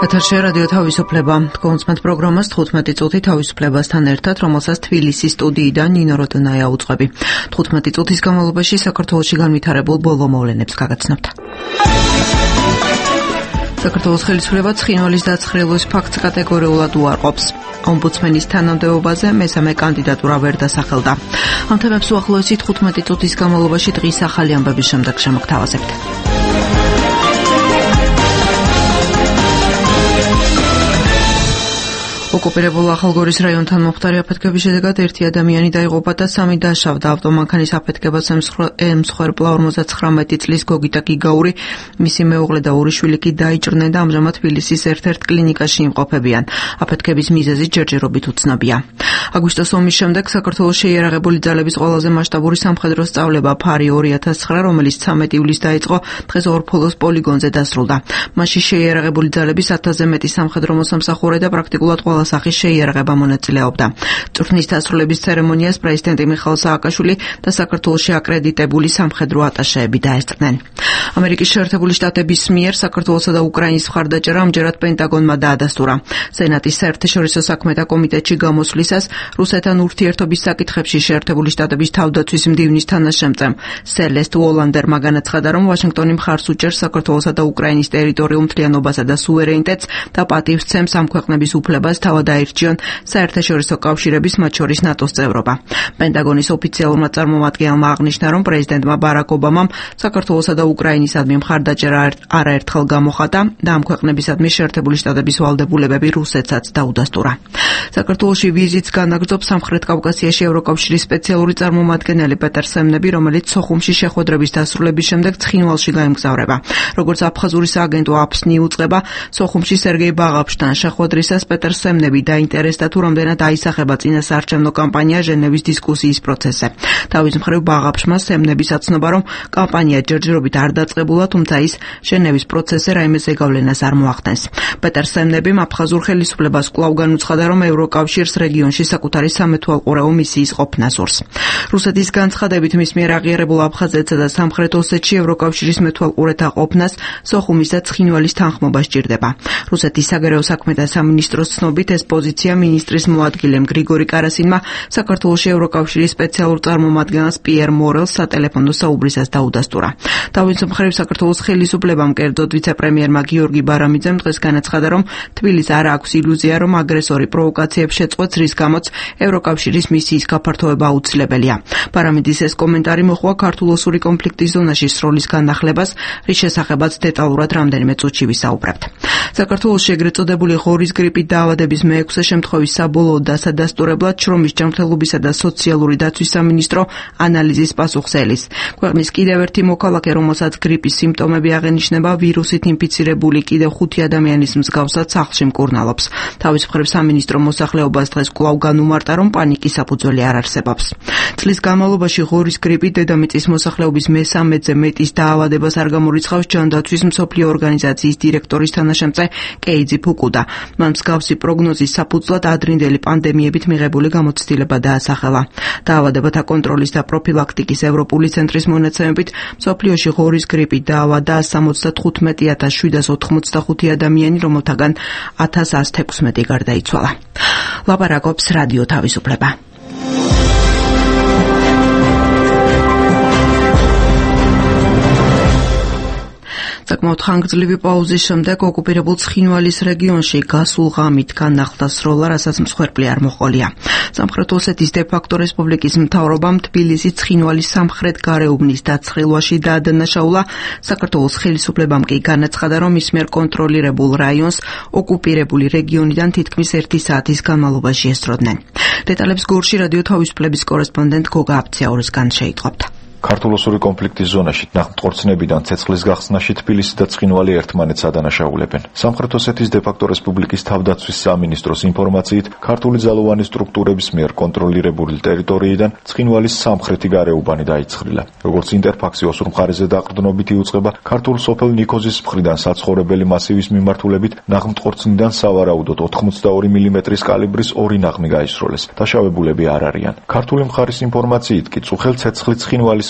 ეთერში რადიო თავისუფლება. კონსმენტ პროგრამას 15 წუთი თავისუფლებასთან ერთად, რომელსაც თბილისის სტუდიიდან ნინო როდონაია უძღვები. 15 წუთის განმავლობაში საქართველოში განვითარებულ ბოლო მოვლენებს გაგაცნობთ. საქართველოს ხელისუფლება ცხინვალის დაცხრილვის ფაქტს კატეგორიულად უარყოფს. ომბუდსმენის თანამდებობაზე მესამე კანდიდატურა ვერ დასახელდა. ამ თემებს უახლოესი 15 წუთის განმავლობაში დღის ახალი ამბების შემდეგ შემოგთავაზებთ. ოკუპირებულ ახალგორის რაიონთან მომხდარი აფეთქების შედეგად ერთი ადამიანი დაიღუპა და 3 დაშავდა. ავტომანქანის აფეთქებას ემსხვერპლა 59 წლის გოგიტა გიგაური, მისი მეუღლე და ორი შვილი კი დაიჭრნენ და ამჟამად თბილისის ერთ-ერთ კლინიკაში იმყოფებიან. აფეთქების მიზეზი ჯერჯერობით უცნობია. აგვისტოს ომის შემდეგ საქართველოს შეიარაღებული ძალების ყველაზე მასშტაბური სამხედრო სწავლება ფარი 2009, რომელიც 13 ივლისს დაიწყო, დღეს ორფოლოს პოლიგონზე დასრულდა. მასში შეიარაღებული ძალების 1000-ზე მეტი სამხედრო მოსამსახურე და პრაქტიკულად ყველა სახის შეიარაღება მონაწილეობდა. წვრთნის დასრულების ცერემონიას პრეზიდენტი მიხაილ სააკაშვილი და საქართველოში აკრედიტებული სამხედრო ატაშეები დაესწრნენ. ამერიკის შეერთებული შტატების მიერ საქართველოსა და უკრაინის მხარდაჭერა ამჯერად პენტაგონმა დაადასტურა. სენატის საერთაშორისო საქმეთა კომიტეტში გამოსვლისას რუსეთთან ურთიერთობის საკითხებში შეერთებული შტატების თავდაცვის მდივნის თანაშემწემ სელესტ უოლანდერმა განაცხადა, რომ ვაშინგტონი მხარს უჭერს საქართველოსა და უკრაინის ტერიტორიულ მთლიანობასა და სუვერენიტეტს და პატივს სცემს ამ ქვეყნების უფლებას თავად აირჩიონ საერთაშორისო კავშირების, მათ შორის ნატოს წევრობა. პენტაგონის ოფიციალურმა წარმომადგენელმა აღნიშნა, რომ პრეზიდენტმა ბარაკ ობამამ საქართველოსა და უკრაინისადმი მხარდაჭერა არაერთხელ გამოხატა და ამ ქვეყნებისადმი შეერთებული შტატების ვალდებულებები რუსეთსაც დაუდასტურა. საქართველოში ვიზიტს განაგრძობს სამხრეთ კავკასიაში ევროკავშირის სპეციალური წარმომადგენელი პეტერ სემნები, რომელიც სოხუმში შეხვედრების დასრულების შემდეგ ცხინვალში გაემგზავრება. როგორც აფხაზური სააგენტო აფსნი უწყება, სოხუმში სერგეი ბაღაფშთან შეხვედრისას პეტერ სემნები დაინტერესდა თუ რამდენად აისახება წინასაარჩევნო კამპანია ჟენევის დისკუსიის პროცესზე. თავის მხრივ ბაღაფშმა სემნები აცნობა, რომ კამპანია ჯერჯერობით არ დაწყებულა, თუმცა ის ჟენევის პროცესზე რაიმე ზეგავლენას არ მოახდენს. პეტერ სემნებიმ აფხაზურ ხელისუფლებას კვლავ განუცხადა, რომ ევროკავშირს რეგიონში საკუთარი სამეთვალყურეო მისიის ყოფნა სურს. რუსეთის განცხადებით მის მიერ აღიარებულ აფხაზეთსა და სამხრეთ ოსეთში ევროკავშირის მეთვალყურეთა ყოფნას სოხუმის და ცხინვალის თანხმობა სჭირდება. რუსეთის საგარეო საქმეთა სამინისტროს ცნობით ეს პოზიცია მინისტრის მოადგილემ გრიგორი კარასინმა საქართველოში ევროკავშირის სპეციალურ წარმომადგენელს პიერ მორელს სატელეფონო საუბრისას დაუდასტურა. თავის მხრივ საქართველოს ხელისუფლებამ, კერძოდ ვიცე-პრემიერმა გიორგი ბარამიძემ დღეს განაცხადა, რომ თბილისს არ აქვს ილუზია, რომ აგრესორი პროვოკაციებს შეწყვეტს, რის გამოც ევროკავშირის მისიის გაფართოება აუცილებელია. ბარამიძის ეს კომენტარი მოჰყვა ქართულ-ოსური კონფლიქტის ზონაში სროლის განახლებას, რის შესახებაც დეტალურად რამდენიმე წუთში ვისაუბრებთ. საქართველოში ეგრეთ წოდებული ღორის გრიპით დაავადების მე-6 შემთხვევის საბოლოო დასადასტურებლად შრომის ჯანმრთელობისა და სოციალური დაცვის სამინისტრო ანალიზის პასუხს ელის. ქვეყნის კიდევ ერთი მოქალაქე, რომელსაც გრიპის სიმპტომები აღენიშნება, ვირუსით ინფიცირებული კიდევ 5 ადამიანის მსგავსად სახლში მკურნალობს. თავის მხრივ სამინისტრო მოსახლეობას დღეს კვლავ განუმარტა, რომ პანიკის საფუძველი არ არსებობს. წლის განმავლობაში ღორის გრიპით დედამიწის მოსახლეობის მე-13-ზე მეტის დაავადებას არ გამორიცხავს ჯანდაცვის მსოფლიო ორგანიზაციის დირექტორის თანაშემწე კეიძი ფუკუდა. მან მსგავსი პროგნოზის საფუძვლად ადრინდელი პანდემიებით მიღებული გამოცდილება დაასახელა. დაავადებათა კონტროლის და პროფილაქტიკის ევროპული ცენტრის მონაცემებით მსოფლიოში ღორის გრიპით დაავადდა 115,785 ადამიანი, რომელთაგან 1116 გარდაიცვალა. ლაპარაკობს რადიო თავისუფლება. საკმაოდ ხანგრძლივი პაუზის შემდეგ ოკუპირებულ ცხინვალის რეგიონში გასულ ღამით განახლდა სროლა, რასაც მსხვერპლი არ მოჰყოლია. სამხრეთ ოსეთის დე-ფაქტო რესპუბლიკის მთავრობამ თბილისის ცხინვალის სამხრეთ გარეუბნის დაცხრილვაში დაადანაშაულა. საქართველოს ხელისუფლებამ კი განაცხადა, რომ ის მიერ კონტროლირებულ რაიონს ოკუპირებული რეგიონიდან თითქმის 1 საათის განმავლობაში ესწროდნენ. დეტალებს გორში რადიო თავისუფლების კორესპონდენტ გოგა აფციაურისგან შეიტყობთ. ქართულ-ოსური კონფლიქტის ზონაში ნახმტყორცნებიდან ცეცხლის გახსნაში თბილისი და ცხინვალი ერთმანეთს ადანაშაულებენ. სამხრეთ ოსეთის დე-ფაქტო რესპუბლიკის თავდაცვის სამინისტროს ინფორმაციით, ქართული ძალოვანი სტრუქტურების მიერ კონტროლირებული ტერიტორიიდან ცხინვალის სამხრეთი გარეუბანი დაიცხრილა. როგორც ინტერფაქსი ოსურ მხარეზე დაყრდნობით იუწყება, ქართულ სოფელ ნიქოზის მხრიდან საცხოვრებელი მასივის მიმართულებით ნახმტყორცნიდან სავარაუდოდ 82 მმ-ის კალიბრის 2 ნაღმი გაისროლეს. დაშავებულები არ არიან. ქართული მხარის ინფორმაციით კი წუხელ ცეცხლით ცხინვალის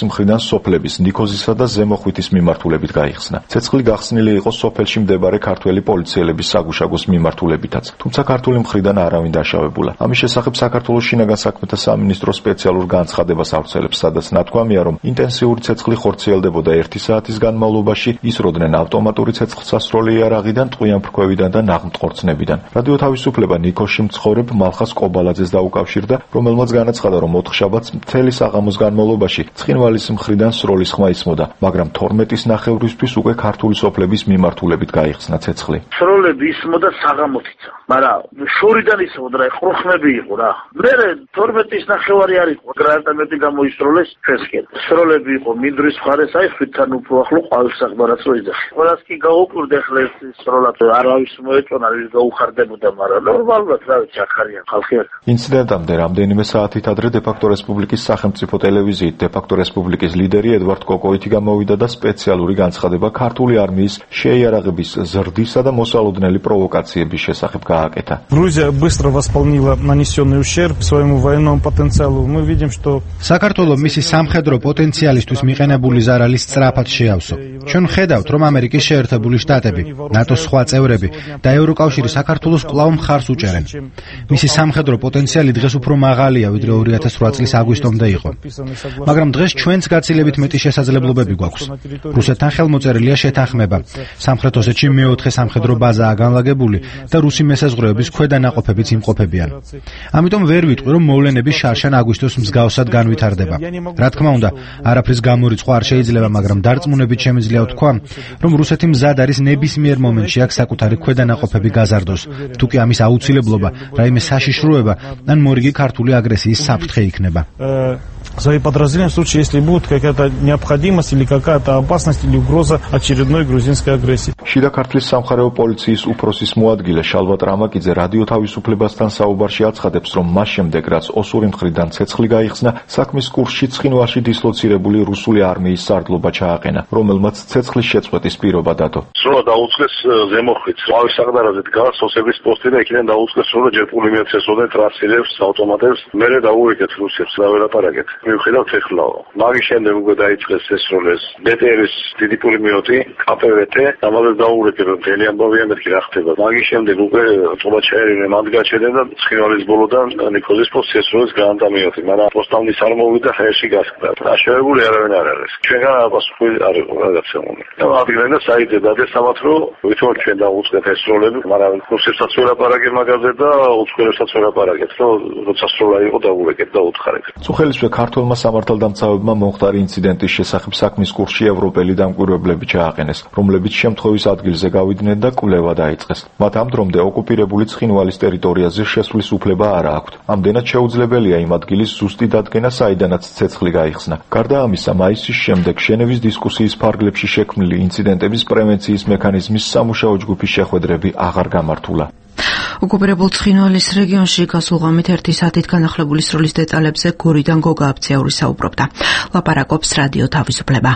მხრიდან სოფლების ნიქოზისა და ზემოხვითის მიმართულებით გაიხსნა. ცეცხლი გახსნილი იყო სოფელში მდებარე ქართველი პოლიციელების საგუშაგოს მიმართულებითაც, თუმცა ქართული მხრიდან არავინ დაშავებულა. ამის შესახებ საქართველოს შინაგან საქმეთა სამინისტრო სპეციალურ განცხადებას ავრცელებს, სადაც ნათქვამია, რომ ინტენსიური ცეცხლი ხორციელდებოდა 1 საათის განმავლობაში, ისროდნენ ავტომატური ცეცხლსასროლი იარაღიდან, ტყვიან ფრქვევიდან და ნაღმწყორცნებიდან. რადიო თავისუფლება ნიქოზში მცხოვრებ მალხას კობალაძეს დაუკავშირდა, რომელმაც განაცხადა, რომ ოთხშაბათს მთელი საღამოს განმავლობაში ცხინვალის მხრიდან სროლის ხმა ისმოდა, მაგრამ 12-ის ნახევრისთვის უკვე ქართული სოფლების მიმართულებით გაიხსნა ცეცხლი. სროლები ისმოდა საღამოთიცა, მაგრამ შორიდან ისმოდა რა, ყრუხმები იყო რა. მე 12-ის ნახევარი არ იყო, გრანატამეტი გამოისროლეს ჩვენსკენ. სროლები იყო მინდვრის მხარეს, აი ხვითთან უფრო ახლო ყალსაღბარაც რო იძახი. ყველას კი გაუკვირდა ახლა ეს სროლად, არავის მოეწონა, ვის გაუხარდებოდა, მაგრამ ნორმალურად რა ვიცი, ახარია ხალხი. ინციდენტამდე რამდენიმე საათით ადრე დე-ფაქტო რესპუბლიკის სახელმწიფო ტელევიზიით დე-ფაქტო რესპუბლიკის ლიდერი ედვარდ კოკოიტი გამოვიდა და სპეციალური განცხადება ქართული არმიის შეიარაღების ზრდისა და მოსალოდნელი პროვოკაციების შესახებ გააკეთა. Грузия быстро восполнила нанесенный ущерб своему военному потенциалу. Мы видим, что საქართველო მისი სამხედრო პოტენციალისთვის მიყენებული ზარალი სწრაფად შეავსო. ჩვენ ხედავთ, რომ ამერიკის შეერთებული შტატები, ნატოს სხვა წევრები და ევროკავშირი საქართველოს კვლავ მხარს უჭერენ. მისი სამხედრო პოტენციალი დღეს უფრო მაღალია, ვიდრე 2008 წლის აგვისტომდე იყო. მაგრამ დღეს ჩვენც გაცილებით მეტი შესაძლებლობები გვაქვს. რუსეთთან ხელმოწერილია შეთანხმება. სამხრეთ ოსეთში მეოთხე სამხედრო ბაზაა განლაგებული და რუსი მესაზღვრეების ქვედანაყოფებიც იმყოფებიან. ამიტომ ვერ ვიტყვი, რომ მოვლენები შარშან აგვისტოს მსგავსად განვითარდება. რა თქმა უნდა, არაფრის გამორიცხვა არ შეიძლება, მაგრამ დარწმუნებით შემიძლია ვთქვა, რომ რუსეთი მზად არის ნებისმიერ მომენტში აქ საკუთარი ქვედანაყოფები გაზარდოს. თუ კი ამის აუცილებლობა, რაიმე საშიშროება ან მორიგი ქართული აგრესიის საფრთხე იქნება. Свои подразделения в случае, если будет какая-то необходимость или какая-то опасность или угроза очередной грузинской агрессии. შიდა ქართლის სამხარეო პოლიციის უფროსის მოადგილე შალვა ტრამაკიძე რადიო თავისუფლებასთან საუბარში აცხადებს, რომ მას შემდეგ, რაც ოსური მხრიდან ცეცხლი გაიხსნა, საქმის კურსში ცხინვალში დისლოცირებული რუსული არმიის სარდლობა ჩააყენა, რომელმაც ცეცხლის შეწყვეტის პირობა დადო. სროლა დაუწყეს ზემოხვით, ყვავის საღდარაზე დგას ოსების პოსტი და იქიდან დაუწყეს სროლა ჯერ პულიმეტს ესწოდნენ ტრანსილებს, ავტომატებს, მერე დაუვიქეთ რუსებს, დაველაპარაკეთ. მივხვდით ეხლა. მაგის შემდეგ უკვე დაიწყეს ეს სროლეს ბტР-ის დიდი პულიმეტი, KPVT, ამაზე დაუვიქეთ რომ მთელი ამბავია მეთქი რა ხდება. მაგის შემდეგ უკვე წობა ჩაერინე მანდ გაჩერდნენ და ცხინვალის ბოლოდან ნიკოზის პოსტი ესროლეს გრანატამეტი, მაგრამ პოსტამდის არ მოვიდა ხერში გასკდა. დაშავებული არავინ არ არის. ჩვენგან პასუხი არ იყო რაღაცა მომი. და ადგილიდან და საიტზე დადეს ამათ რომ ვითომ ჩვენ დაუწყეთ ეს სროლები, მაგრამ რუსებსაც ველაპარაკეთ მაგაზე და უცხოელებსაც ველაპარაკეთ, რომ როცა სროლა იყო დაუვიქეთ და უთხარეთ. წუხელისვე ქართულმა სამართალდამცავებმა მომხდარი ინციდენტის შესახებ საქმის კურსში ევროპელი დამკვირვებლები ჩააყენეს, რომლებიც შემთხვევის ადგილზე გავიდნენ და კვლევა დაიწყეს. მათ ამ დრომდე ოკუპირებული ცხინვალის ტერიტორიაზე შესვლის უფლება არ აქვთ. ამდენად შეუძლებელია იმ ადგილის ზუსტი დადგენა, საიდანაც ცეცხლი გაიხსნა. გარდა ამისა, მაისის შემდეგ ჟენევის დისკუსიის ფარგლებში შექმნილი ინციდენტების პრევენციის მექანიზმის სამუშაო ჯგუფის შეხვედრები აღარ გამართულა. ოკუპირებულ ცხინვალის რეგიონში გასულ ღამით 1 საათით განახლებული სროლის დეტალებზე გორიდან გოგა აფციური საუბრობდა. ლაპარაკობს რადიო თავისუფლება.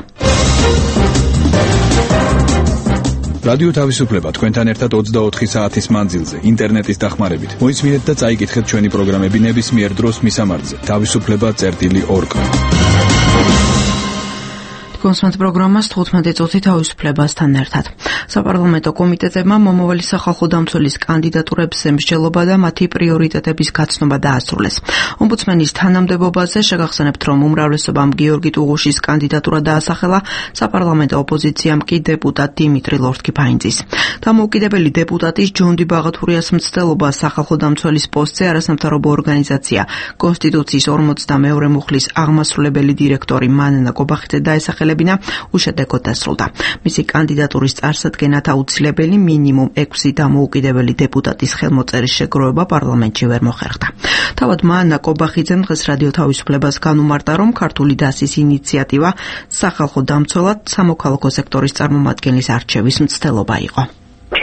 რადიო თავისუფლება თქვენთან ერთად 24 საათის მანძილზე ინტერნეტის დახმარებით. მოისმინეთ და წაიკითხეთ ჩვენი პროგრამები ნებისმიერ დროს მისამართზე. თავისუფლება.org. კონსულტანტ პროგრამას 15 წუთი თავისუფლებასთან ერთად. საპარლამენტო კომიტეტებმა მომავალი სახალხო დამცველის კანდიდატურებზე მსჯელობა და მათი პრიორიტეტების გაცნობა დაასრულეს. ომბუდსმენის თანამდებობაზე შეგახსენებთ, რომ უმრავლესობამ გიორგი ტუღუშის კანდიდატურა დაასახელა, საპარლამენტო ოპოზიციამ კი დეპუტატ დიმიტრი ლორთქიფაინძის. დამოუკიდებელი დეპუტატის ჯონდი ბაღათურიას მცდელობა სახალხო დამცველის პოსტზე არასამთავრობო ორგანიზაცია კონსტიტუციის 42 მუხლის აღმასრულებელი დირექტორი მანანა კობახიძე დაესახელებინა, უშედეგოდ დასრულდა. მისი კანდიდატურის წარსადგენად აუცილებელი მინიმუმ 6 დამოუკიდებელი დეპუტატის ხელმოწერის შეგროვება პარლამენტში ვერ მოხერხდა. თავად მანანა კობახიძემ დღეს რადიო თავისუფლებას განუმარტა, რომ ქართული დასის ინიციატივა სახალხო დამცველად სამოქალაქო სექტორის წარმომადგენლის არჩევის მცდელობა იყო.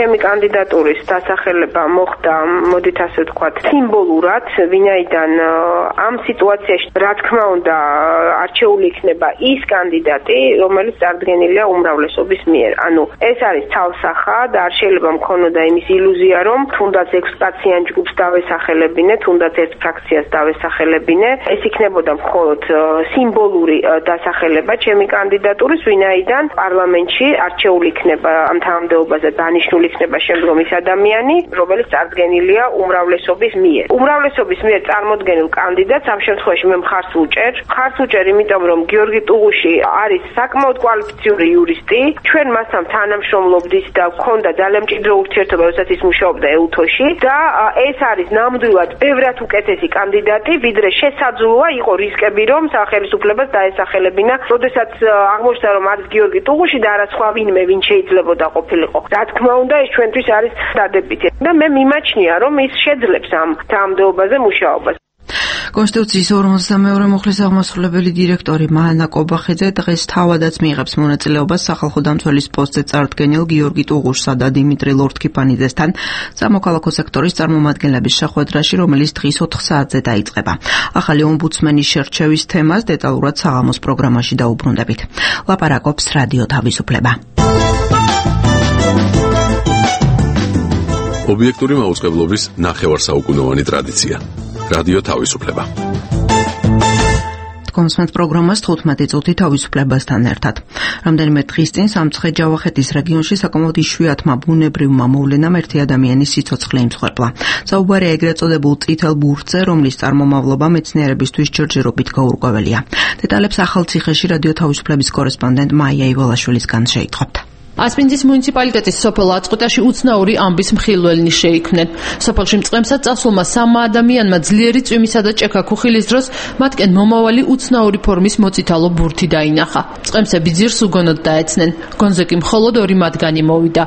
ჩემი კანდიდატურის დასახელება მოხდა, მოდით ასე ვთქვათ, სიმბოლურად, ვინაიდან ამ სიტუაციაში რა თქმა უნდა არჩეული იქნება ის კანდიდატი, რომელიც წარდგენილია უმრავლესობის მიერ. ანუ ეს არის თავსახა და არ შეიძლება მქონოდა იმის ილუზია, რომ თუნდაც 6 კაციან ჯგუფს დავესახელებინე, თუნდაც ერთ ფრაქციას დავესახელებინე. ეს იქნებოდა მხოლოდ სიმბოლური დასახელება ჩემი კანდიდატურის, ვინაიდან პარლამენტში არჩეული იქნება ამ თანამდებობაზე დანიშნული იქნება შემდგომ ის ადამიანი, რომელიც წარდგენილია უმრავლესობის მიერ. უმრავლესობის მიერ წარმოდგენილ კანდიდატს ამ შემთხვევაში მე მხარს უჭერ, იმიტომ რომ გიორგი ტუღუში არის საკმაოდ კვალიფიციური იურისტი. ჩვენ მასთან თანამშრომლობდით და გვქონდა ძალიან მჭიდრო ურთიერთობა, როდესაც ის მუშაობდა EUTO-ში და ეს არის ნამდვილად ბევრად უკეთესი კანდიდატი, ვიდრე შესაძლოა იყო რისკები, რომ სახელმწიფოს დაესახელებინა, როდესაც აღმოჩნდა, რომ არის გიორგი ტუღუში და არა სხვა ვინმე, ვინ შეიძლებოდა ყოფილიყო. რა თქმა უნდა, ეს ჩვენთვის არის დადებითი და მე მიმაჩნია, რომ ის შეძლებს ამ თანამდებობაზე მუშაობას. კონსტიტუციის 52 მუხლის აღმასრულებელი დირექტორი მაანა კობახიძე დღეს თავადაც მიიღებს მონაწილეობას სახალხო დამცველის პოსტზე წარდგენილ გიორგი ტუღუშსა და დიმიტრი ლორთქიფანიძესთან სამოქალაქო სექტორის წარმომადგენლების შეხვედრაში, რომელიც დღის 4 საათზე დაიწყება. ახალი ომბუდსმენის შერჩევის თემას დეტალურად საღამოს პროგრამაში დაუბრუნდებით. ლაპარაკობს რადიო თავისუფლება. ობიექტური მაუწყებლობის ნახევარსაუკუნოვანი ტრადიცია. რადიო თავისუფლება. კონსმენთ პროგრამას 15 წუთი თავისუფლებასთან ერთად. რამდენიმე დღის წინ სამცხე-ჯავახეთის რეგიონში საკმაოდ იშვიათმა ბუნებრივმა მოვლენამ ერთი ადამიანის სიცოცხლე იმსხვერპლა. საუბარია ეგრეთ წოდებულ წითელ ბურთზე, რომლის წარმომავლობა მეცნიერებისთვის ჯერჯერობით გაურკვეველია. დეტალებს ახალციხეში რადიო თავისუფლების კორესპონდენტ მაია ივოლაშვილისგან შეიტყობთ. ასპინძის მუნიციპალიტეტის სოფელ აწყვეტაში უცნაური ამბის მხილველნი შეიქმნენ. სოფელში მწყემსად წასულმა 3 ადამიანმა ძლიერი წვიმისა და ჭექა-ქუხილის დროს მათკენ მომავალი უცნაური ფორმის მოწითალო ბურთი დაინახა. მწყემსები ძირს უგონოდ დაეცნენ. გონზე კი მხოლოდ 2 მათგანი მოვიდა.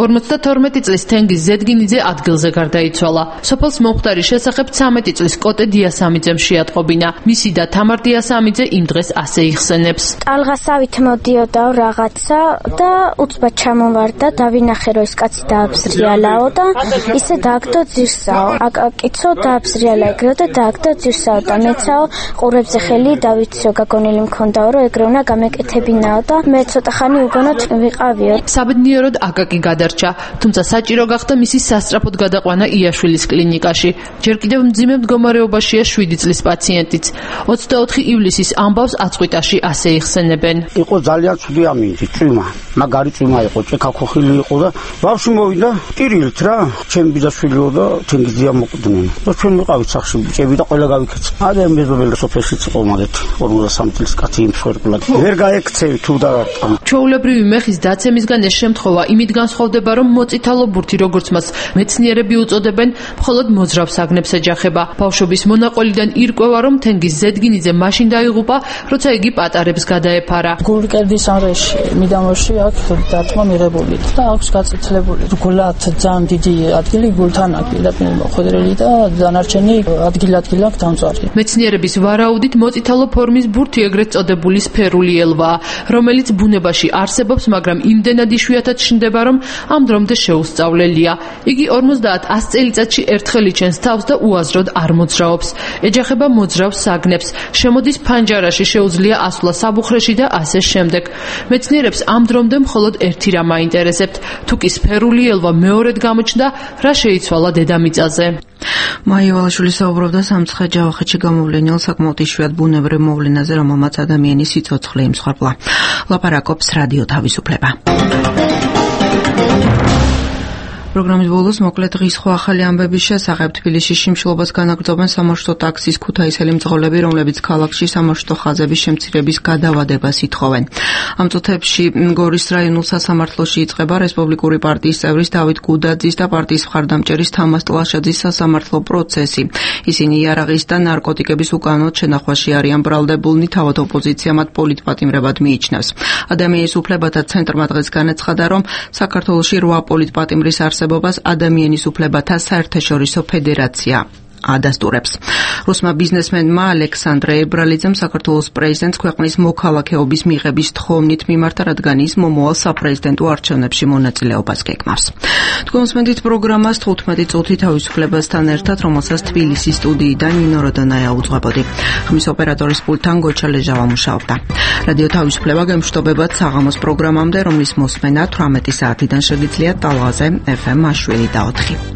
52 წლის თენგიზ ზედგინიძე ადგილზე გარდაიცვალა. სოფელს მომხდარის შესახებ 13 წლის კოტე დიასამიძემ შეატყობინა. მისი და თამარ დიასამიძე იმ დღეს ასე იხსენებს. ტალღასავით მოდიოდა რაღაცა და უცბად ჩამოვარდა, დავინახე რომ ეს კაცი დააბზრიალაო და ისე დააგდო ძირსაო. აკაკიცო დააბზრიალა ეგრეო და დააგდო ძირსაო და მეცაო ყურებზე ხელი დავიციო, გაგონილი მქონდაო რომ ეგრე უნდა გამეკეთებინაო და მე ცოტა ხანი უგონოდ ვიყავიო. საბედნიეროდ აკაკი გადარჩა, თუმცა საჭირო გახდა მისი სასწრაფოდ გადაყვანა იაშვილის კლინიკაში. ჯერ კიდევ მძიმე მდგომარეობაშია 7 წლის პაციენტიც. 24 ივლისის ამბავს აწყვიტაში ასე იხსენებენ. იყო ძალიან ცუდი ამინდი, წვიმა. მაგარი წვიმა იყო, ჭექა-ქუხილი იყო და ბავშვი მოვიდა ტირილით რა, ჩემი ბიძაშვილიო და თენგიზია მოკვდნენ. და ჩვენ ვიყავით სახში, ბიჭები და ყველა გავიქეცა. ადრე მეზობელი სოფელშიც იყო მაგეთი 53 წლის კაცი იმსხვერპლა. ვერ გაექცევი თუ და ჩვეულებრივი მეხის დაცემისგან ეს შემთხვევა იმით განსხვავდება, რომ მოწითალო ბურთი, როგორც მას მეცნიერები უწოდებენ, მხოლოდ მოძრავ საგნებს ეჯახება. ბავშვობის მონაყოლიდან ირკვევა, რომ თენგიზ ზედგინიძე მაშინ დაიღუპა, როცა იგი პატარებს გადაეფარა. გულკერდის არეში, მიდამოში აქვს დარტყმა მიღებული და აქვს გაწითლებული. გულად ძალიან დიდი ადგილი გულთან აკილაპინი მოხვედრილი და დანარჩენი ადგილ-ადგილაკ დამწვარი. მეცნიერების ვარაუდით მოწითალო ფორმის ბურთი ეგრეთ წოდებული სფერული ელვაა, რომელიც ბუნებაში არსებობს, მაგრამ იმდენად იშვიათად ჩნდება, რომ ამ დრომდე შეუსწავლელია. იგი 50-100 წელიწადში ერთხელ იჩენს თავს და უაზროდ არ მოძრაობს. ეჯახება მოძრავ საგნებს, შემოდის ფანჯარაში, შეუძლია ასვლა საბუხრეში და ასე შემდეგ. მეცნიერებს ამ დრომდე მხოლოდ ერთი რამ აინტერესებთ, თუ კი სფერული ელვა მეორედ გამოჩნდა, რა შეიცვალა დედამიწაზე. მაია ივოლაშვილი საუბრობდა სამცხე-ჯავახეთში გამოვლენილ საკმაოდ იშვიათ ბუნებრივ მოვლენაზე, რომელმაც ადამიანის სიცოცხლე იმსხვერპლა. ლაპარაკობს რადიო თავისუფლება. პროგრამის ბოლოს მოკლედ დღის სხვა ახალი ამბების შესახებ. თბილისში შიმშილობას განაგრძობენ სამარშრუტო ტაქსის ქუთაისელი მძღოლები, რომლებიც ქალაქში სამარშრუტო ხაზების შემცირების გადავადებას ითხოვენ. ამ წუთებში გორის რაიონულ სასამართლოში იწყება რესპუბლიკური პარტიის წევრის დავით გუდაძის და პარტიის მხარდამჭერის თამას ტლაშაძის სასამართლო პროცესი. ისინი იარაღის და ნარკოტიკების უკანონოდ შენახვაში არიან ბრალდებულნი, თავად ოპოზიცია მათ პოლიტპატიმრებად მიიჩნევს. ადამიანის უფლებათა ცენტრმა დღეს განაცხადა, რომ საქართველოში 8 პოლიტპატიმრის არსებობას ადამიანის უფლებათა საერთაშორისო ფედერაცია ადასტურებს. რუსმა ბიზნესმენმა ალექსანდრე ებრალიძემ საქართველოს პრეზიდენტს ქვეყნის მოქალაქეობის მიღების თხოვნით მიმართა, რადგან ის მომავალ საპრეზიდენტო არჩევნებში მონაწილეობას გეგმავს. თქვენ მოსმენთ პროგრამას 15 წუთი თავისუფლებასთან ერთად, რომელსაც თბილისის სტუდიიდან ნინო როდონაია უძღვებოდი. ხმის ოპერატორის პულტთან გოჩა ლეჟავა მუშაობდა. რადიო თავისუფლება გემშვიდობებათ საღამოს პროგრამამდე, რომლის მოსმენა 18 საათიდან შეგიძლიათ ტალღაზე FM-ში 7 და 4.